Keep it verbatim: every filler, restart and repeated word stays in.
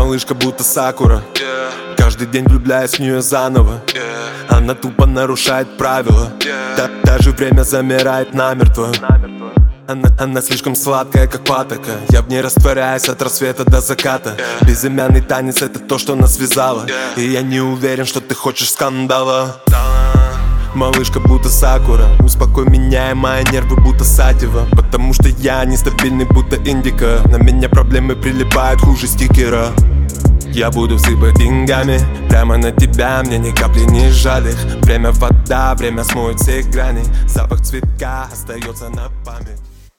малышка будто сакура. Каждый день влюбляюсь в нее заново. Она тупо нарушает правила. Да, даже время замирает намертво. Она, она слишком сладкая, как патока. Я в ней растворяюсь от рассвета до заката. Безымянный танец — это то, что нас связало. И я не уверен, что ты хочешь скандала. Малышка будто сакура, успокой меня и мои нервы будто сатива. Потому что я нестабильный, будто индика. На меня проблемы прилипают хуже стикера. Я буду сыпать деньгами прямо на тебя, мне ни капли не жаль их. Время вода, время смоет все грани. Запах цветка остается на память.